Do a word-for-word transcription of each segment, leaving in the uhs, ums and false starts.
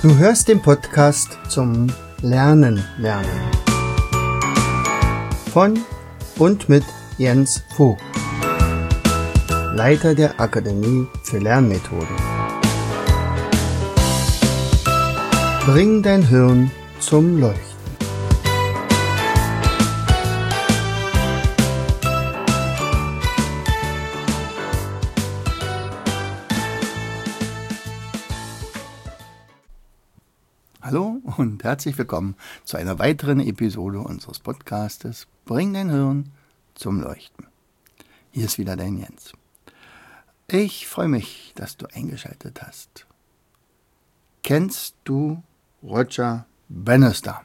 Du hörst den Podcast zum Lernen lernen von und mit Jens Vogt, Leiter der Akademie für Lernmethoden. Bring dein Hirn zum Leuchten. Hallo und herzlich willkommen zu einer weiteren Episode unseres Podcastes Bring dein Hirn zum Leuchten. Hier ist wieder dein Jens. Ich freue mich, dass du eingeschaltet hast. Kennst du Roger Bannister?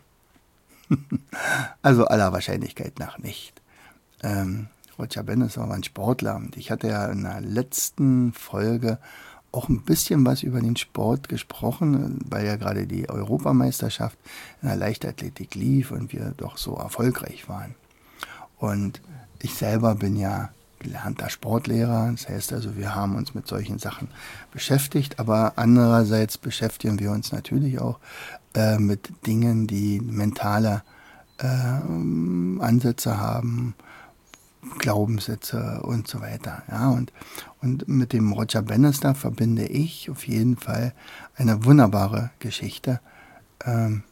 Also aller Wahrscheinlichkeit nach nicht. Ähm, Roger Bannister war ein Sportler und ich hatte ja in der letzten Folge auch ein bisschen was über den Sport gesprochen, weil ja gerade die Europameisterschaft in der Leichtathletik lief und wir doch so erfolgreich waren. Und ich selber bin ja gelernter Sportlehrer, das heißt also, wir haben uns mit solchen Sachen beschäftigt, aber andererseits beschäftigen wir uns natürlich auch äh, mit Dingen, die mentale äh, Ansätze haben, Glaubenssätze und so weiter. Ja, und, und mit dem Roger Bannister verbinde ich auf jeden Fall eine wunderbare Geschichte, ähm,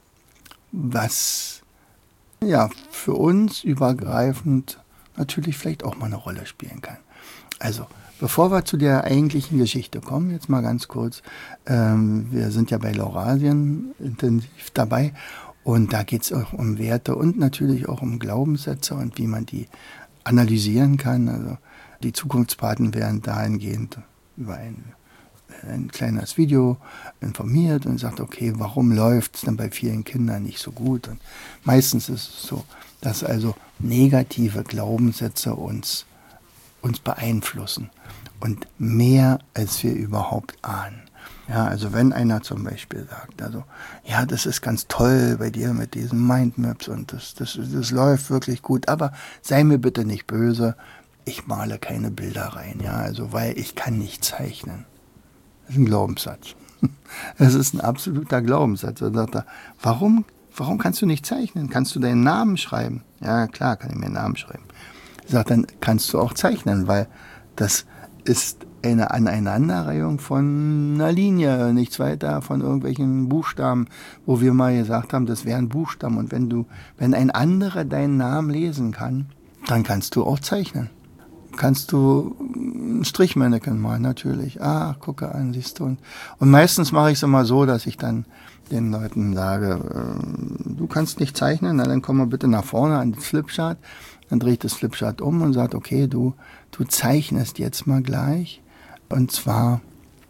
was ja für uns übergreifend natürlich vielleicht auch mal eine Rolle spielen kann. Also, bevor wir zu der eigentlichen Geschichte kommen, jetzt mal ganz kurz, ähm, wir sind ja bei Laurasien intensiv dabei und da geht es auch um Werte und natürlich auch um Glaubenssätze und wie man die analysieren kann. Also die Zukunftspaten werden dahingehend über ein, ein kleines Video informiert und sagt, okay, warum läuft es denn bei vielen Kindern nicht so gut? Und meistens ist es so, dass also negative Glaubenssätze uns, uns beeinflussen und mehr als wir überhaupt ahnen. Ja, also wenn einer zum Beispiel sagt, also, ja, das ist ganz toll bei dir mit diesen Mindmaps und das, das, das läuft wirklich gut, aber sei mir bitte nicht böse, ich male keine Bilder rein, ja, also, weil ich kann nicht zeichnen. Das ist ein Glaubenssatz. Das ist ein absoluter Glaubenssatz. Da sagt er, warum, warum kannst du nicht zeichnen? Kannst du deinen Namen schreiben? Ja, klar, kann ich mir einen Namen schreiben. Er sagt, dann kannst du auch zeichnen, weil das ist eine Aneinanderreihung von einer Linie, nichts weiter von irgendwelchen Buchstaben, wo wir mal gesagt haben, das wären Buchstaben. Und wenn du, wenn ein anderer deinen Namen lesen kann, dann kannst du auch zeichnen. Kannst du ein Strichmännchen malen, natürlich. Ah, gucke an, siehst du. Und, und meistens mache ich es immer so, dass ich dann den Leuten sage, äh, du kannst nicht zeichnen, na, dann komm mal bitte nach vorne an den Flipchart. Dann drehe ich das Flipchart um und sage, okay, du, du zeichnest jetzt mal gleich. Und zwar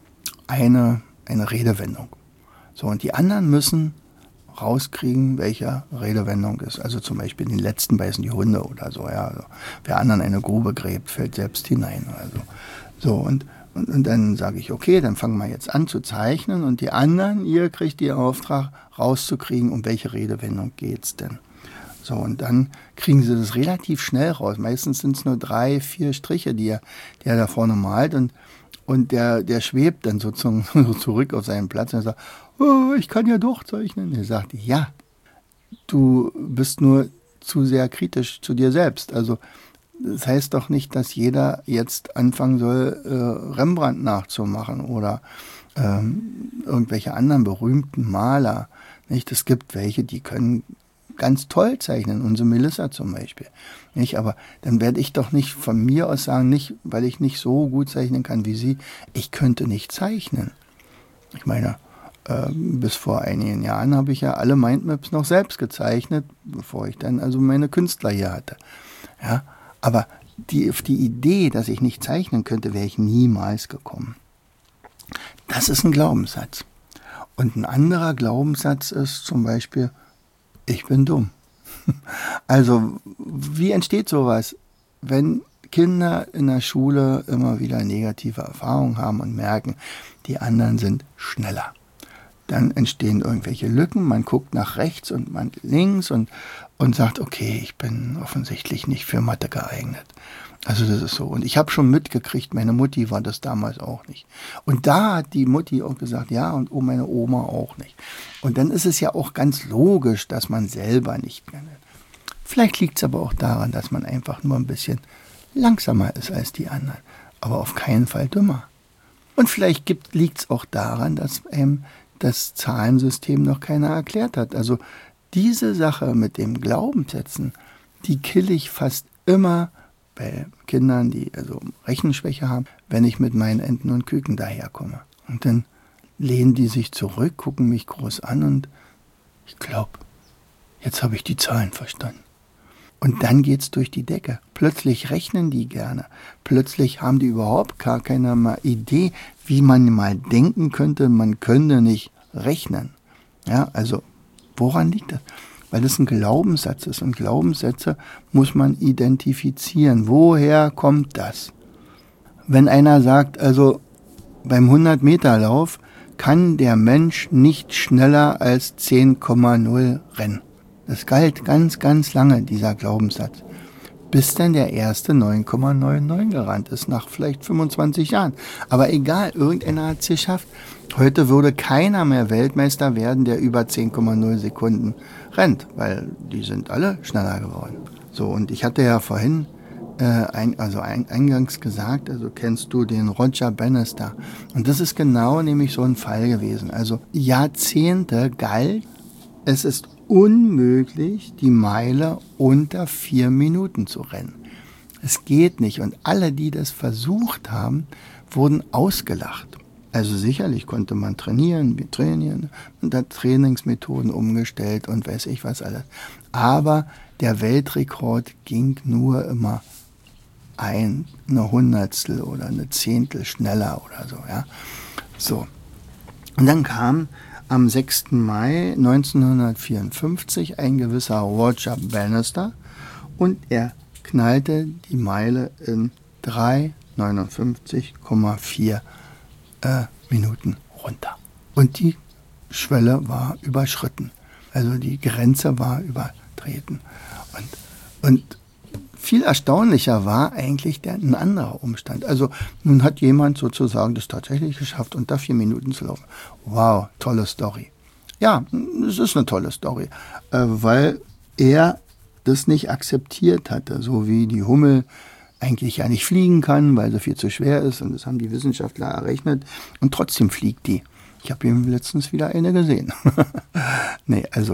eine, eine Redewendung. So, und die anderen müssen rauskriegen, welche Redewendung ist. Also zum Beispiel den letzten beißen die Hunde oder so. Ja. Also, wer anderen eine Grube gräbt, fällt selbst hinein. Also, so, und, und, und dann sage ich, okay, dann fangen wir jetzt an zu zeichnen. Und die anderen, ihr kriegt den Auftrag, rauszukriegen, um welche Redewendung geht es denn. So, und dann kriegen sie das relativ schnell raus. Meistens sind es nur drei, vier Striche, die er, die er da vorne malt. Und Und der, der schwebt dann sozusagen so zurück auf seinen Platz und sagt, oh, ich kann ja doch zeichnen. Er sagt, ja, du bist nur zu sehr kritisch zu dir selbst. Also das heißt doch nicht, dass jeder jetzt anfangen soll, äh, Rembrandt nachzumachen oder ähm, irgendwelche anderen berühmten Maler. Nicht? Es gibt welche, die können ganz toll zeichnen, unsere Melissa zum Beispiel. Nicht? Aber dann werde ich doch nicht von mir aus sagen, nicht, weil ich nicht so gut zeichnen kann wie sie, ich könnte nicht zeichnen. Ich meine, äh, bis vor einigen Jahren habe ich ja alle Mindmaps noch selbst gezeichnet, bevor ich dann also meine Künstler hier hatte. Ja? Aber die, auf die Idee, dass ich nicht zeichnen könnte, wäre ich niemals gekommen. Das ist ein Glaubenssatz. Und ein anderer Glaubenssatz ist zum Beispiel, ich bin dumm. Also, wie entsteht sowas? Wenn Kinder in der Schule immer wieder negative Erfahrungen haben und merken, die anderen sind schneller. Dann entstehen irgendwelche Lücken, man guckt nach rechts und man links und, und sagt, okay, ich bin offensichtlich nicht für Mathe geeignet. Also das ist so. Und ich habe schon mitgekriegt, meine Mutti war das damals auch nicht. Und da hat die Mutti auch gesagt, ja, und oh, meine Oma auch nicht. Und dann ist es ja auch ganz logisch, dass man selber nicht mehr. Vielleicht liegt es aber auch daran, dass man einfach nur ein bisschen langsamer ist als die anderen, aber auf keinen Fall dümmer. Und vielleicht liegt es auch daran, dass einem das Zahlensystem noch keiner erklärt hat. Also diese Sache mit dem Glaubenssätzen, die kill ich fast immer bei Kindern, die also Rechenschwäche haben, wenn ich mit meinen Enten und Küken daherkomme. Und dann lehnen die sich zurück, gucken mich groß an und ich glaube, jetzt habe ich die Zahlen verstanden. Und dann geht's durch die Decke. Plötzlich rechnen die gerne. Plötzlich haben die überhaupt gar keine mal Idee, wie man mal denken könnte, man könnte nicht rechnen. Ja, also woran liegt das? Weil das ein Glaubenssatz ist. Und Glaubenssätze muss man identifizieren. Woher kommt das? Wenn einer sagt, also beim hundert-Meter-Lauf kann der Mensch nicht schneller als zehn Komma null rennen. Das galt ganz, ganz lange, dieser Glaubenssatz. Bis dann der erste neun Komma neunundneunzig gerannt ist, nach vielleicht fünfundzwanzig Jahren. Aber egal, irgendeiner hat es geschafft. Heute würde keiner mehr Weltmeister werden, der über zehn Komma null Sekunden rennt, weil die sind alle schneller geworden. So, und ich hatte ja vorhin, äh, ein, also ein, eingangs gesagt, also kennst du den Roger Bannister. Und das ist genau nämlich so ein Fall gewesen. Also Jahrzehnte galt, es ist unmöglich, die Meile unter vier Minuten zu rennen. Es geht nicht. Und alle, die das versucht haben, wurden ausgelacht. Also sicherlich konnte man trainieren, wir trainieren, und hat Trainingsmethoden umgestellt und weiß ich was alles. Aber der Weltrekord ging nur immer ein, eine Hundertstel oder eine Zehntel schneller oder so, ja. So. Und dann kam am sechsten Mai neunzehnhundertvierundfünfzig ein gewisser Roger Bannister und er knallte die Meile in drei neunundfünfzig Komma vier äh, Minuten runter. Und die Schwelle war überschritten. Also die Grenze war übertreten. Und, und viel erstaunlicher war eigentlich der, ein anderer Umstand. Also nun hat jemand sozusagen das tatsächlich geschafft, unter vier Minuten zu laufen. Wow, tolle Story. Ja, es ist eine tolle Story, äh, weil er das nicht akzeptiert hatte, so wie die Hummel eigentlich ja nicht fliegen kann, weil sie viel zu schwer ist, und das haben die Wissenschaftler errechnet, und trotzdem fliegt die. Ich habe ihm letztens wieder eine gesehen. Nee, also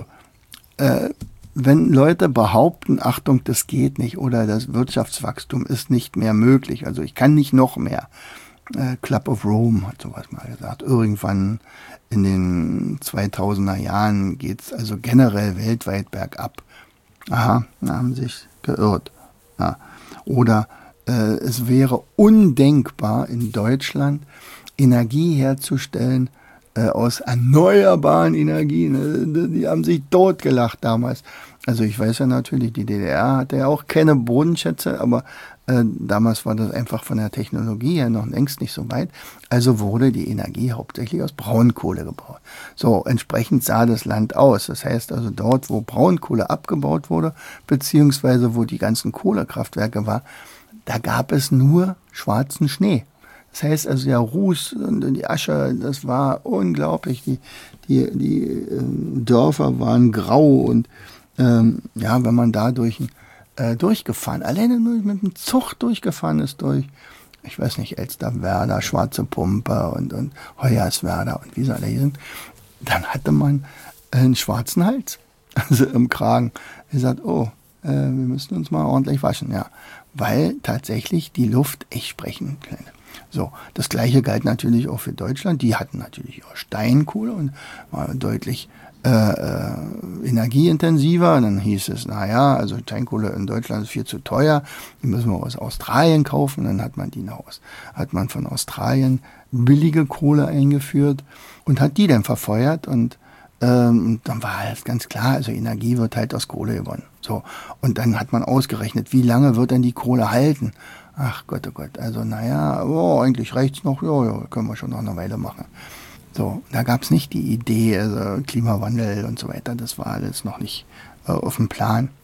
äh, wenn Leute behaupten, Achtung, das geht nicht oder das Wirtschaftswachstum ist nicht mehr möglich, also ich kann nicht noch mehr. Äh, Club of Rome hat sowas mal gesagt. Irgendwann in den zweitausender Jahren geht es also generell weltweit bergab. Aha, da haben sie sich geirrt. Ja. Oder äh, es wäre undenkbar in Deutschland Energie herzustellen, aus erneuerbaren Energien. Die haben sich totgelacht damals. Also ich weiß ja natürlich, die D D R hatte ja auch keine Bodenschätze, aber äh, damals war das einfach von der Technologie her noch längst nicht so weit. Also wurde die Energie hauptsächlich aus Braunkohle gebaut. So, entsprechend sah das Land aus. Das heißt also dort, wo Braunkohle abgebaut wurde, beziehungsweise wo die ganzen Kohlekraftwerke waren, da gab es nur schwarzen Schnee. Das heißt also der Ruß und die Asche, das war unglaublich. Die, die, die äh, Dörfer waren grau und ähm, ja, wenn man da durch, äh, durchgefahren, alleine nur mit dem Zug durchgefahren ist durch, ich weiß nicht, Elsterwerda, Schwarze Pumpe und, und Hoyerswerda und wie sie alle hier sind, dann hatte man einen schwarzen Hals, also im Kragen. Ich sagte, oh, äh, wir müssen uns mal ordentlich waschen, ja, weil tatsächlich die Luft echt sprechen kann. So, das Gleiche galt natürlich auch für Deutschland. Die hatten natürlich auch Steinkohle und war deutlich äh, äh, energieintensiver. Dann hieß es, naja, also Steinkohle in Deutschland ist viel zu teuer, die müssen wir aus Australien kaufen. Dann hat man die aus, hat man von Australien billige Kohle eingeführt und hat die dann verfeuert und ähm, dann war halt ganz klar, also Energie wird halt aus Kohle gewonnen. So, und dann hat man ausgerechnet, wie lange wird denn die Kohle halten? Ach Gott, oh Gott, also naja, oh, eigentlich reicht's noch, ja, ja, können wir schon noch eine Weile machen. So, da gab's nicht die Idee, also Klimawandel und so weiter, das war alles noch nicht äh, auf dem Plan.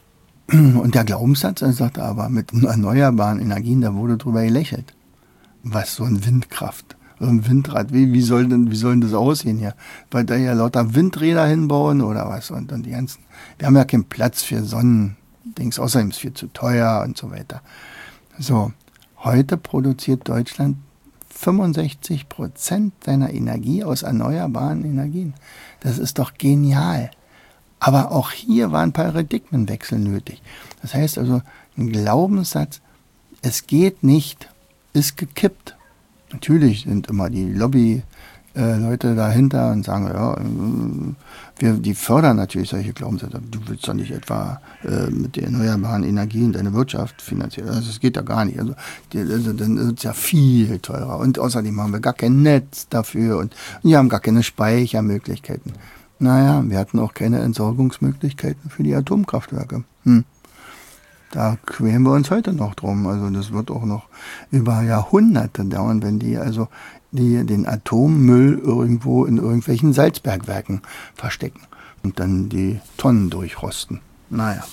Und der Glaubenssatz, er sagte aber, mit erneuerbaren Energien, da wurde drüber gelächelt. Was so ein Windkraft, so ein Windrad, wie, wie, soll denn, wie soll denn das aussehen hier? Weil da ja lauter Windräder hinbauen oder was? Und dann die ganzen, wir haben ja keinen Platz für Sonnendings, außerdem ist es viel zu teuer und so weiter. So, heute produziert Deutschland fünfundsechzig Prozent seiner Energie aus erneuerbaren Energien. Das ist doch genial. Aber auch hier war ein Paradigmenwechsel nötig. Das heißt also, ein Glaubenssatz, es geht nicht, ist gekippt. Natürlich sind immer die Lobby-Leute dahinter und sagen, ja, wir, die fördern natürlich solche Glaubenssätze. Du willst doch nicht etwa äh, mit den erneuerbaren Energien deine Wirtschaft finanzieren. Also das geht ja gar nicht. Also, die, also dann ist es ja viel teurer. Und außerdem haben wir gar kein Netz dafür und wir haben gar keine Speichermöglichkeiten. Naja, wir hatten auch keine Entsorgungsmöglichkeiten für die Atomkraftwerke. Hm. Da quälen wir uns heute noch drum. Also das wird auch noch über Jahrhunderte dauern, wenn die also die den Atommüll irgendwo in irgendwelchen Salzbergwerken verstecken und dann die Tonnen durchrosten. Naja.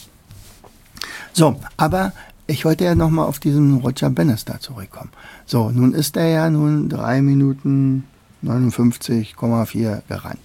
So, aber ich wollte ja nochmal auf diesen Roger Bannister zurückkommen. So, nun ist er ja nun drei Minuten neunundfünfzig Komma vier gerannt.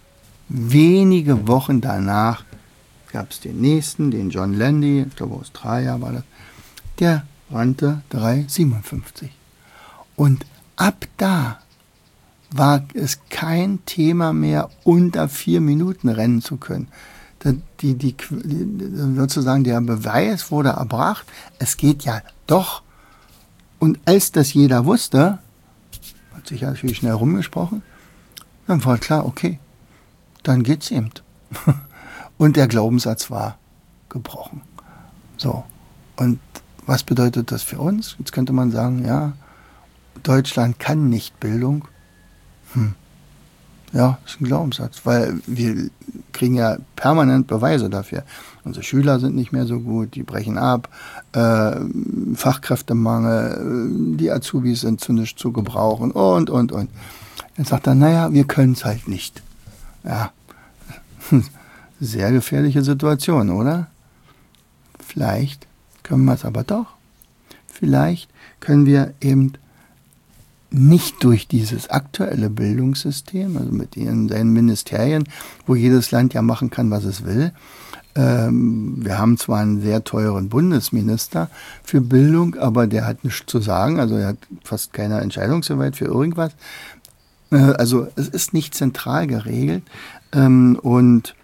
Wenige Wochen danach gab es den nächsten, den John Landy, ich glaube Australier war das, der rannte drei siebenundfünfzig. Und ab da war es kein Thema mehr, unter vier Minuten rennen zu können. Die, die, die, sozusagen der Beweis wurde erbracht, es geht ja doch. Und als das jeder wusste, hat sich ja natürlich schnell rumgesprochen, dann war klar, okay, dann geht's eben. Und der Glaubenssatz war gebrochen. So. Und was bedeutet das für uns? Jetzt könnte man sagen, ja, Deutschland kann nicht Bildung. Hm. Ja, ist ein Glaubenssatz, weil wir kriegen ja permanent Beweise dafür. Unsere Schüler sind nicht mehr so gut, die brechen ab, äh, Fachkräftemangel, äh, die Azubis sind zu nichts zu gebrauchen und, und, und. Dann sagt er, naja, wir können es halt nicht. Ja, sehr gefährliche Situation, oder? Vielleicht können wir es aber doch. Vielleicht können wir eben nicht durch dieses aktuelle Bildungssystem, also mit ihren, seinen Ministerien, wo jedes Land ja machen kann, was es will. Ähm, wir haben zwar einen sehr teuren Bundesminister für Bildung, aber der hat nichts zu sagen, also er hat fast keine Entscheidungsgewalt für irgendwas. Äh, also es ist nicht zentral geregelt ähm, und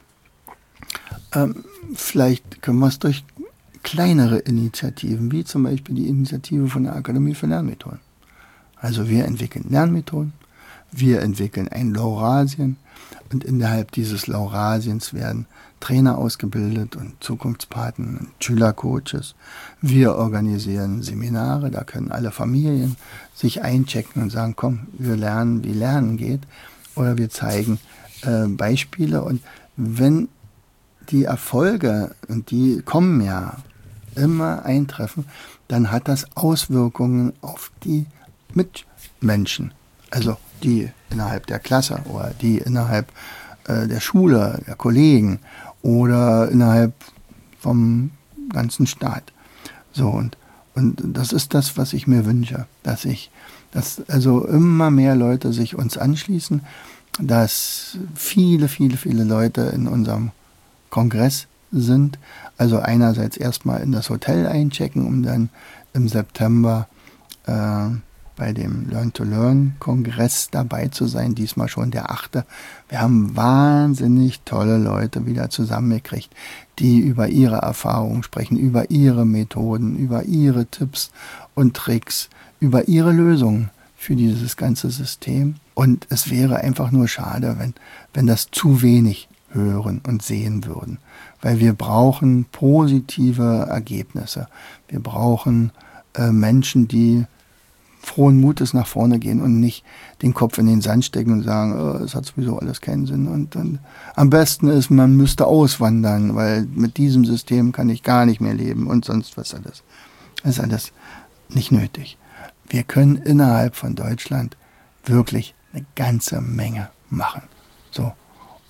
ähm, vielleicht können wir es durch kleinere Initiativen, wie zum Beispiel die Initiative von der Akademie für Lernmethoden. Also wir entwickeln Lernmethoden, wir entwickeln ein Laurasien und innerhalb dieses Laurasiens werden Trainer ausgebildet und Zukunftspaten und Schülercoaches. Wir organisieren Seminare, da können alle Familien sich einchecken und sagen, komm, wir lernen, wie Lernen geht. Oder wir zeigen äh, Beispiele und wenn die Erfolge, und die kommen ja immer eintreffen, dann hat das Auswirkungen auf die Mitmenschen, also die innerhalb der Klasse oder die innerhalb äh, der Schule, der Kollegen oder innerhalb vom ganzen Staat. So und und das ist das, was ich mir wünsche, dass ich, dass also immer mehr Leute sich uns anschließen, dass viele, viele, viele Leute in unserem Kongress sind, also einerseits erstmal in das Hotel einchecken, um dann im September äh, bei dem Learn-to-Learn-Kongress dabei zu sein, diesmal schon der achte. Wir haben wahnsinnig tolle Leute wieder zusammengekriegt, die über ihre Erfahrungen sprechen, über ihre Methoden, über ihre Tipps und Tricks, über ihre Lösungen für dieses ganze System. Und es wäre einfach nur schade, wenn, wenn das zu wenig hören und sehen würden, weil wir brauchen positive Ergebnisse. Wir brauchen äh, Menschen, die frohen Mutes nach vorne gehen und nicht den Kopf in den Sand stecken und sagen, oh, es hat sowieso alles keinen Sinn. Und, und am besten ist, man müsste auswandern, weil mit diesem System kann ich gar nicht mehr leben und sonst was alles. Das ist alles nicht nötig. Wir können innerhalb von Deutschland wirklich eine ganze Menge machen. So.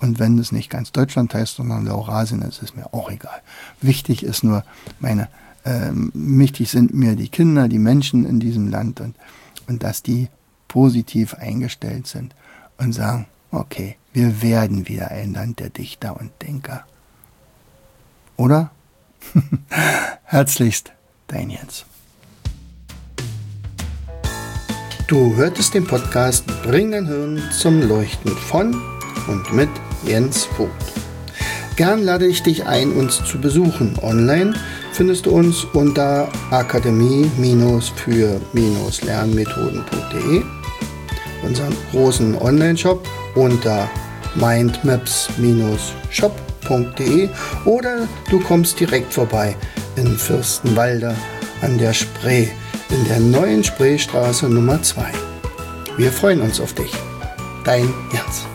Und wenn es nicht ganz Deutschland heißt, sondern Laurasien, ist es mir auch egal. Wichtig ist nur, meine, ähm, wichtig sind mir die Kinder, die Menschen in diesem Land und, und dass die positiv eingestellt sind und sagen, okay, wir werden wieder ein Land der Dichter und Denker. Oder? Herzlichst, dein Jens. Du hörtest den Podcast Bring dein Hirn zum Leuchten von und mit Jens Vogt. Gern lade ich dich ein, uns zu besuchen. Online findest du uns unter akademie für lernmethoden punkt de, unseren großen Online-Shop unter mindmaps shop punkt de oder du kommst direkt vorbei in Fürstenwalde an der Spree, in der neuen Spreestraße Nummer zwei. Wir freuen uns auf dich. Dein Jens.